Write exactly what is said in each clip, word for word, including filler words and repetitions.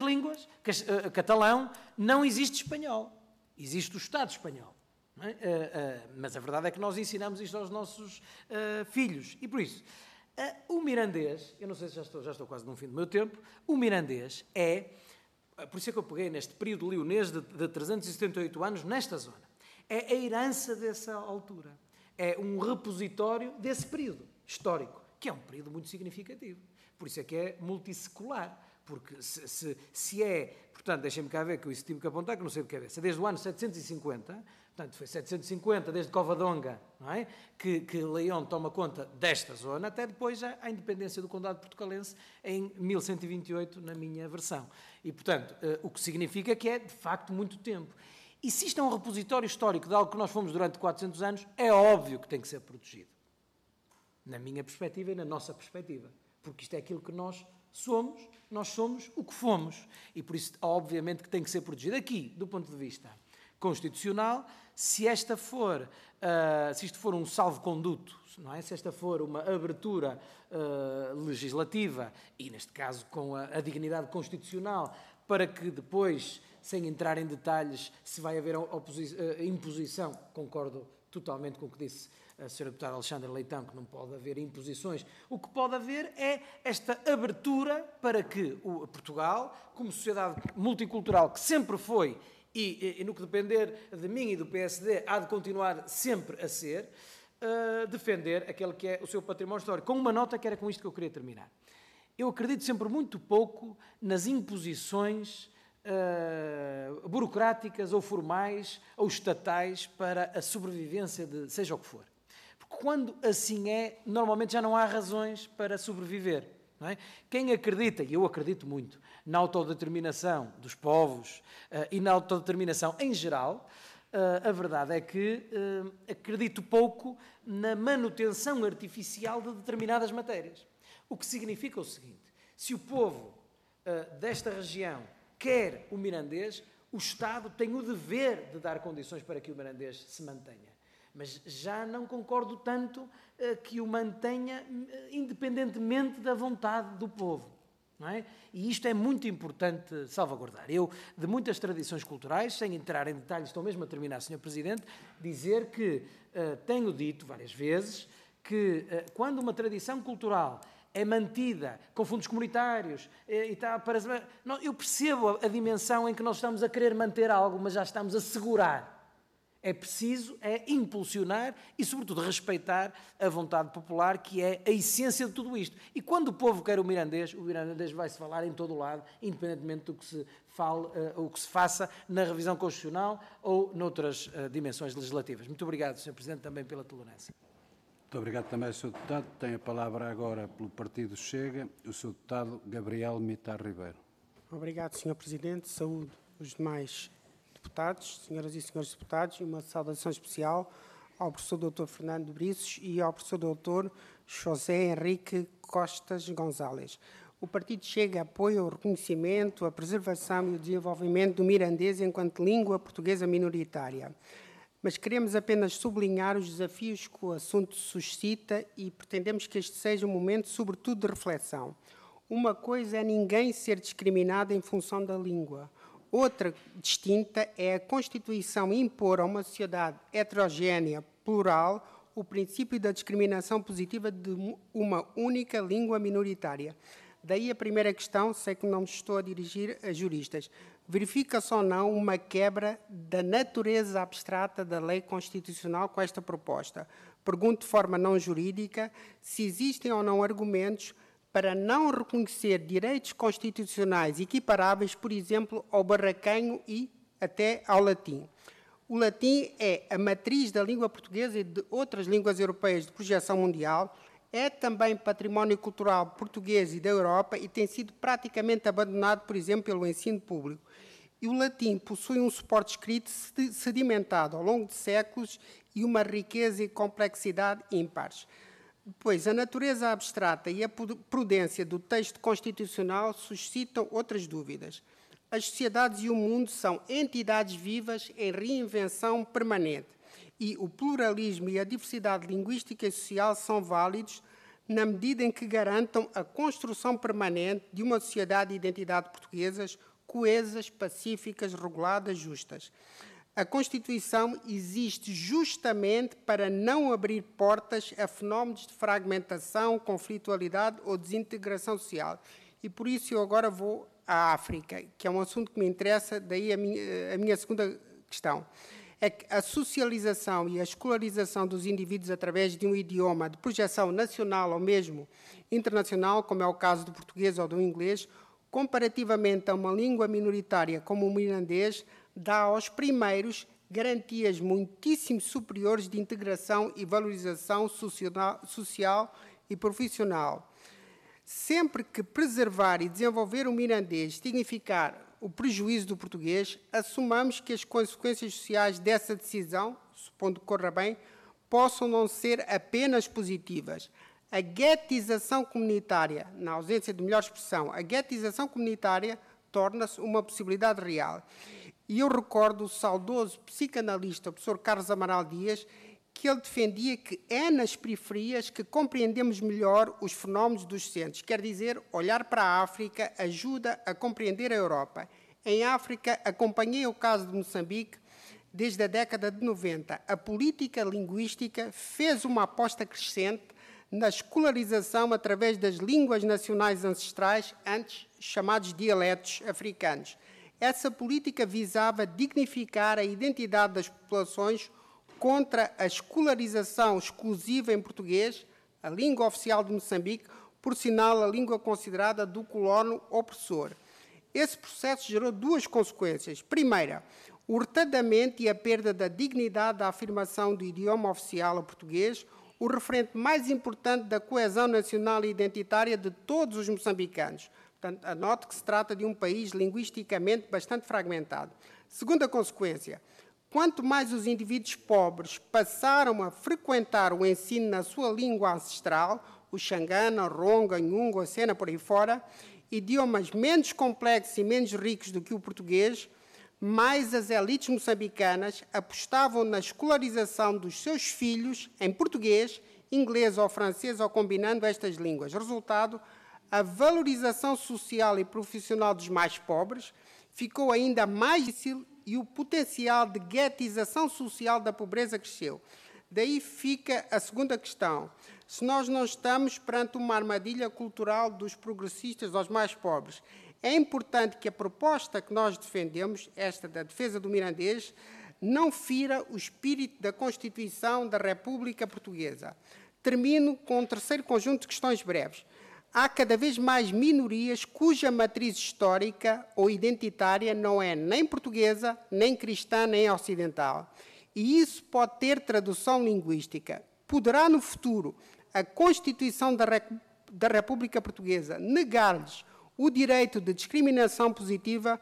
línguas, uh, catalão, não existe espanhol. Existe o Estado espanhol. Não é? uh, uh, mas a verdade é que nós ensinamos isto aos nossos uh, filhos. E por isso, uh, o mirandês, eu não sei se já estou, já estou quase no fim do meu tempo, o mirandês é, por isso é que eu peguei neste período leonês de, de trezentos e setenta e oito anos, nesta zona. É a herança dessa altura. É um repositório desse período histórico, que é um período muito significativo. Por isso é que é multissecular. Porque se, se, se é, portanto, deixem-me cá ver, que eu isso tive que apontar, que não sei de cabeça, desde o ano setecentos e cinquenta, portanto, foi setecentos e cinquenta, desde Covadonga, não é? que, que Leão toma conta desta zona, até depois já a independência do Condado Portucalense em mil cento e vinte e oito, na minha versão. E, portanto, uh, o que significa que é, de facto, muito tempo. E se isto é um repositório histórico de algo que nós fomos durante quatrocentos anos, é óbvio que tem que ser protegido. Na minha perspectiva e na nossa perspectiva. Porque isto é aquilo que nós somos, nós somos o que fomos. E por isso, obviamente, que tem que ser protegido. Aqui, do ponto de vista constitucional, se esta for, uh, se isto for um salvo-conduto, não é? Se esta for uma abertura uh, legislativa, e neste caso com a, a dignidade constitucional, para que depois, sem entrar em detalhes, se vai haver oposi- uh, imposição, concordo totalmente com o que disse a senhora deputada Alexandra Leitão, que não pode haver imposições. O que pode haver é esta abertura para que o Portugal, como sociedade multicultural que sempre foi, e, e, e no que depender de mim e do P S D, há de continuar sempre a ser, uh, defender aquele que é o seu património histórico. Com uma nota que era com isto que eu queria terminar. Eu acredito sempre muito pouco nas imposições uh, burocráticas ou formais ou estatais para a sobrevivência de seja o que for. Quando assim é, normalmente já não há razões para sobreviver. Não é? Quem acredita, e eu acredito muito, na autodeterminação dos povos uh, e na autodeterminação em geral, uh, a verdade é que uh, acredito pouco na manutenção artificial de determinadas matérias. O que significa o seguinte: se o povo uh, desta região quer o mirandês, o Estado tem o dever de dar condições para que o mirandês se mantenha. Mas já não concordo tanto uh, que o mantenha uh, independentemente da vontade do povo. Não é? E isto é muito importante salvaguardar. Eu, de muitas tradições culturais, sem entrar em detalhes, estou mesmo a terminar, senhor Presidente, dizer que uh, tenho dito várias vezes que uh, quando uma tradição cultural é mantida com fundos comunitários uh, e está para... Não, eu percebo a, a dimensão em que nós estamos a querer manter algo, mas já estamos a segurar. É preciso é impulsionar e, sobretudo, respeitar a vontade popular, que é a essência de tudo isto. E quando o povo quer o mirandês, o mirandês vai-se falar em todo o lado, independentemente do que se fale, uh, o que se faça na revisão constitucional ou noutras uh, dimensões legislativas. Muito obrigado, senhor Presidente, também pela tolerância. Muito obrigado também, senhor Deputado. Tem a palavra agora pelo Partido Chega, o senhor Deputado Gabriel Mitar Ribeiro. Obrigado, senhor Presidente. Saúdo os demais deputados, senhoras e senhores deputados, e uma saudação especial ao professor doutor Fernando Briços e ao professor doutor José Henrique Costas Gonzalez. O Partido Chega apoia o reconhecimento, a preservação e o desenvolvimento do mirandês enquanto língua portuguesa minoritária. Mas queremos apenas sublinhar os desafios que o assunto suscita e pretendemos que este seja um momento, sobretudo, de reflexão. Uma coisa é ninguém ser discriminado em função da língua. Outra distinta é a Constituição impor a uma sociedade heterogénea, plural, o princípio da discriminação positiva de uma única língua minoritária. Daí a primeira questão, sei que não me estou a dirigir a juristas. Verifica-se ou não uma quebra da natureza abstrata da lei constitucional com esta proposta? Pergunto de forma não jurídica se existem ou não argumentos para não reconhecer direitos constitucionais equiparáveis, por exemplo, ao barraquenho e até ao latim. O latim é a matriz da língua portuguesa e de outras línguas europeias de projeção mundial, é também património cultural português e da Europa e tem sido praticamente abandonado, por exemplo, pelo ensino público. E o latim possui um suporte escrito sedimentado ao longo de séculos e uma riqueza e complexidade ímpares. Pois a natureza abstrata e a prudência do texto constitucional suscitam outras dúvidas. As sociedades e o mundo são entidades vivas em reinvenção permanente e o pluralismo e a diversidade linguística e social são válidos na medida em que garantam a construção permanente de uma sociedade e identidade portuguesas coesas, pacíficas, reguladas, justas. A Constituição existe justamente para não abrir portas a fenómenos de fragmentação, conflitualidade ou desintegração social. E por isso eu agora vou à África, que é um assunto que me interessa, daí a minha, a minha segunda questão. É que a socialização e a escolarização dos indivíduos através de um idioma de projeção nacional ou mesmo internacional, como é o caso do português ou do inglês, comparativamente a uma língua minoritária como o mirandês, dá aos primeiros garantias muitíssimo superiores de integração e valorização social e profissional. Sempre que preservar e desenvolver o mirandês significar o prejuízo do português, assumamos que as consequências sociais dessa decisão, supondo que corra bem, possam não ser apenas positivas. A guetização comunitária, na ausência de melhor expressão, a guetização comunitária torna-se uma possibilidade real. E eu recordo o saudoso psicanalista, o professor Carlos Amaral Dias, que ele defendia que é nas periferias que compreendemos melhor os fenómenos dos centros. Quer dizer, olhar para a África ajuda a compreender a Europa. Em África, acompanhei o caso de Moçambique desde a década de noventa. A política linguística fez uma aposta crescente na escolarização através das línguas nacionais ancestrais, antes chamados dialetos africanos. Essa política visava dignificar a identidade das populações contra a escolarização exclusiva em português, a língua oficial de Moçambique, por sinal a língua considerada do colono opressor. Esse processo gerou duas consequências. Primeira, o retardamento e a perda da dignidade da afirmação do idioma oficial ao português, o referente mais importante da coesão nacional e identitária de todos os moçambicanos. Portanto, anote que se trata de um país linguisticamente bastante fragmentado. Segunda consequência, quanto mais os indivíduos pobres passaram a frequentar o ensino na sua língua ancestral, o xangana, ronga, nhungo, sena, por aí fora, idiomas menos complexos e menos ricos do que o português, mais as elites moçambicanas apostavam na escolarização dos seus filhos em português, inglês ou francês, ou combinando estas línguas. Resultado, a valorização social e profissional dos mais pobres ficou ainda mais difícil e o potencial de guetização social da pobreza cresceu. Daí fica a segunda questão. Se nós não estamos perante uma armadilha cultural dos progressistas aos mais pobres, é importante que a proposta que nós defendemos, esta da defesa do mirandês, não fira o espírito da Constituição da República Portuguesa. Termino com um terceiro conjunto de questões breves. Há cada vez mais minorias cuja matriz histórica ou identitária não é nem portuguesa, nem cristã, nem ocidental. E isso pode ter tradução linguística. Poderá, no futuro, a Constituição da, Re- da República Portuguesa negar-lhes o direito de discriminação positiva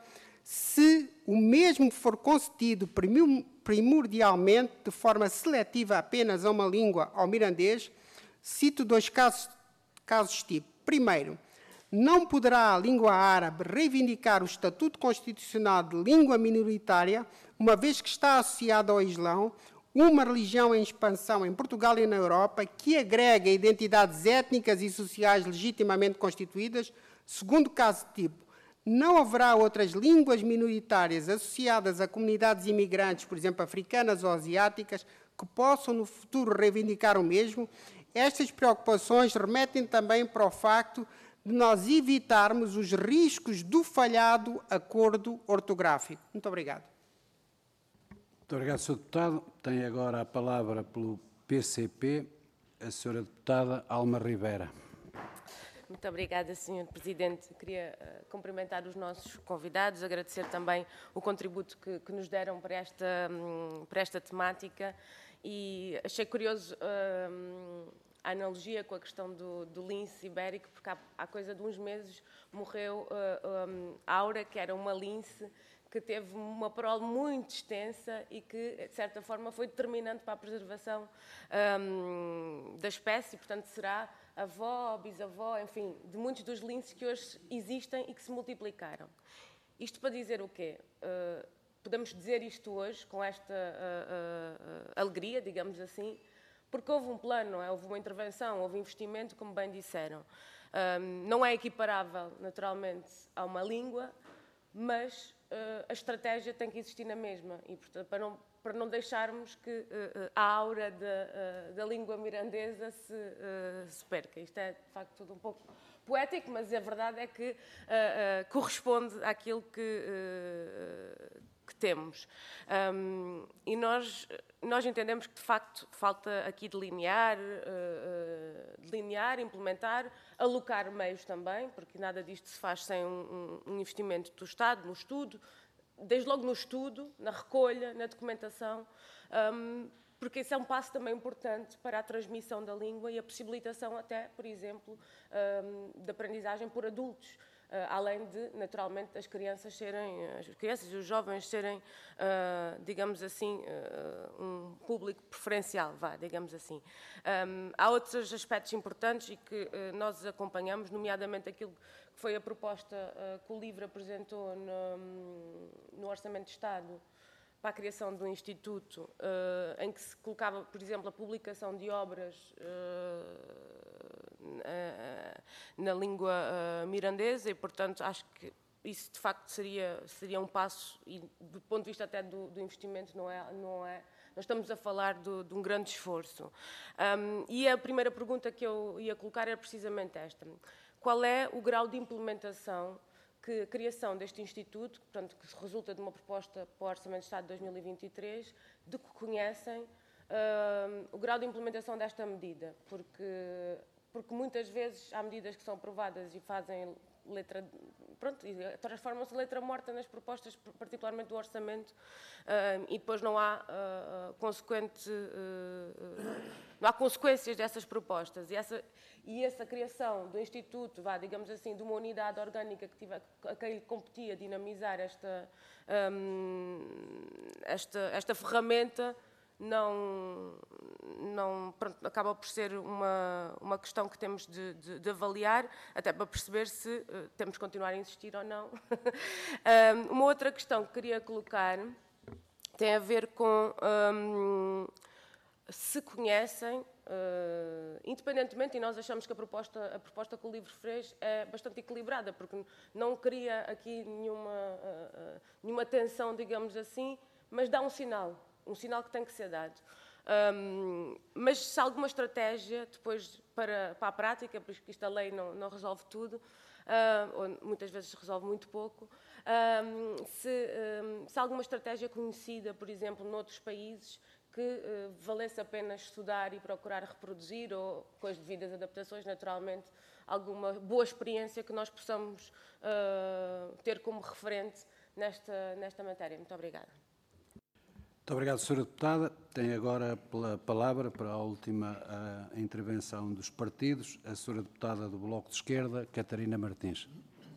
se o mesmo for concedido primordialmente, de forma seletiva apenas a uma língua, ao mirandês? Cito dois casos, casos tipo. Primeiro, não poderá a língua árabe reivindicar o estatuto constitucional de língua minoritária, uma vez que está associada ao Islão, uma religião em expansão em Portugal e na Europa, que agrega identidades étnicas e sociais legitimamente constituídas. Segundo caso tipo, não haverá outras línguas minoritárias associadas a comunidades imigrantes, por exemplo, africanas ou asiáticas, que possam no futuro reivindicar o mesmo. Estas preocupações remetem também para o facto de nós evitarmos os riscos do falhado acordo ortográfico. Muito obrigado. Muito obrigado, senhor Deputado. Tem agora a palavra pelo P C P a senhora Deputada Alma Ribeira. Muito obrigada, senhor Presidente. Queria uh, cumprimentar os nossos convidados, agradecer também o contributo que, que nos deram para esta, um, para esta temática e achei curioso uh, a analogia com a questão do, do lince ibérico, porque há, há coisa de uns meses morreu uh, um, Aura, que era uma lince que teve uma prole muito extensa e que, de certa forma, foi determinante para a preservação um, da espécie, portanto, será avó, bisavó, enfim, de muitos dos linces que hoje existem e que se multiplicaram. Isto para dizer o quê? Uh, podemos dizer isto hoje, com esta uh, uh, alegria, digamos assim, porque houve um plano, não é? Houve uma intervenção, houve investimento, como bem disseram. Um, não é equiparável, naturalmente, a uma língua, mas uh, a estratégia tem que existir na mesma, e portanto, para não, para não deixarmos que uh, a aura da, uh, da língua mirandesa se, uh, se perca. Isto é, de facto, tudo um pouco poético, mas a verdade é que uh, uh, corresponde àquilo que, uh, que temos. Um, e nós, nós entendemos que, de facto, falta aqui delinear, uh, uh, delinear, implementar, alocar meios também, porque nada disto se faz sem um, um investimento do Estado, no estudo, desde logo no estudo, na recolha, na documentação, um, porque esse é um passo também importante para a transmissão da língua e a possibilitação até, por exemplo, um, de aprendizagem por adultos, uh, além de, naturalmente, as crianças serem, as crianças e os jovens serem, uh, digamos assim, uh, um público preferencial, vá, digamos assim. Um, há outros aspectos importantes e que uh, nós acompanhamos, nomeadamente aquilo que foi a proposta uh, que o LIVRE apresentou no, no Orçamento de Estado para a criação do Instituto, uh, em que se colocava, por exemplo, a publicação de obras uh, uh, na língua uh, mirandesa, e, portanto, acho que isso, de facto, seria, seria um passo, e do ponto de vista até do, do investimento, não é, não é, nós estamos a falar do, de um grande esforço. Um, e a primeira pergunta que eu ia colocar era precisamente esta. Qual é o grau de implementação que a criação deste Instituto, portanto, que resulta de uma proposta para o Orçamento de Estado de dois mil e vinte e três, de que conhecem uh, o grau de implementação desta medida? Porque, porque muitas vezes há medidas que são aprovadas e fazem letra, pronto, transformam-se em letra morta nas propostas, particularmente do Orçamento, uh, e depois não há, uh, consequente, uh, não há consequências dessas propostas. E essa, e essa criação do Instituto, vá, digamos assim, de uma unidade orgânica que tive, a quem lhe competia dinamizar esta, um, esta, esta ferramenta, não, não, pronto, acaba por ser uma, uma questão que temos de, de, de avaliar, até para perceber se uh, temos de continuar a insistir ou não. um, uma outra questão que queria colocar tem a ver com um, se conhecem, uh, independentemente, e nós achamos que a proposta, a proposta que o LIVRE fez é bastante equilibrada, porque não cria aqui nenhuma, uh, uh, nenhuma tensão, digamos assim, mas dá um sinal. Um sinal que tem que ser dado. Um, mas se há alguma estratégia depois para, para a prática, porque esta lei não, não resolve tudo, uh, ou muitas vezes resolve muito pouco, um, se, um, se há alguma estratégia conhecida, por exemplo, noutros países, que uh, valesse a pena estudar e procurar reproduzir, ou com as devidas adaptações, naturalmente, alguma boa experiência que nós possamos uh, ter como referente nesta, nesta matéria. Muito obrigada. Muito obrigado, senhora Deputada. Tem agora a palavra para a última a intervenção dos partidos, a senhora Deputada do Bloco de Esquerda, Catarina Martins.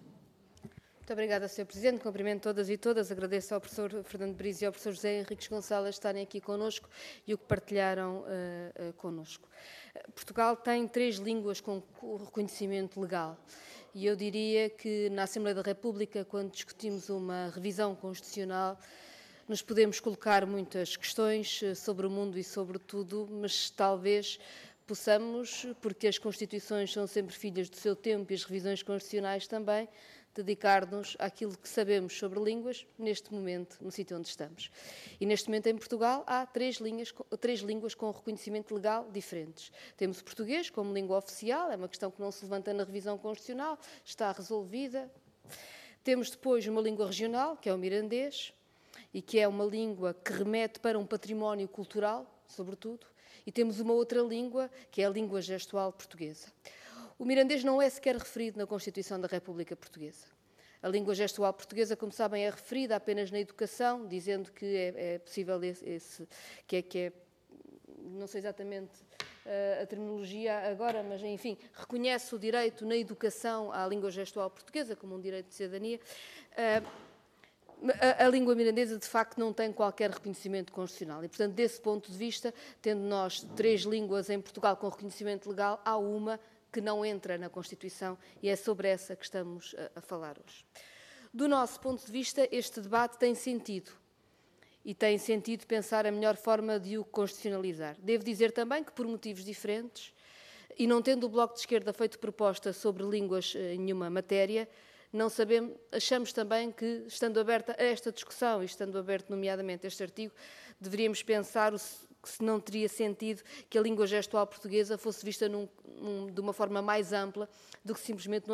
Muito obrigada, senhor Presidente. Cumprimento todas e todas. Agradeço ao professor Fernando Briz e ao professor José Henriques Gonçalves estarem aqui connosco e o que partilharam uh, uh, connosco. Portugal tem três línguas com reconhecimento legal. E eu diria que na Assembleia da República, quando discutimos uma revisão constitucional, nos podemos colocar muitas questões sobre o mundo e sobre tudo, mas talvez possamos, porque as Constituições são sempre filhas do seu tempo e as revisões constitucionais também, dedicar-nos àquilo que sabemos sobre línguas, neste momento, no sítio onde estamos. E neste momento, em Portugal, há três, linhas, três línguas com reconhecimento legal diferentes. Temos o português como língua oficial, é uma questão que não se levanta na revisão constitucional, está resolvida. Temos depois uma língua regional, que é o mirandês, e que é uma língua que remete para um património cultural, sobretudo, e temos uma outra língua, que é a língua gestual portuguesa. O mirandês não é sequer referido na Constituição da República Portuguesa. A língua gestual portuguesa, como sabem, é referida apenas na educação, dizendo que é, é possível esse, esse que, é, que é, não sei exatamente uh, a terminologia agora, mas enfim, reconhece o direito na educação à língua gestual portuguesa como um direito de cidadania. Uh, A, a língua mirandesa, de facto, não tem qualquer reconhecimento constitucional e, portanto, desse ponto de vista, tendo nós três línguas em Portugal com reconhecimento legal, há uma que não entra na Constituição e é sobre essa que estamos a, a falar hoje. Do nosso ponto de vista, este debate tem sentido e tem sentido pensar a melhor forma de o constitucionalizar. Devo dizer também que, por motivos diferentes, e não tendo o Bloco de Esquerda feito proposta sobre línguas em nenhuma matéria, Não sabemos, achamos também que, estando aberta a esta discussão e estando aberto, nomeadamente, este artigo, deveríamos pensar o, que se não teria sentido que a língua gestual portuguesa fosse vista num, num, de uma forma mais ampla do que simplesmente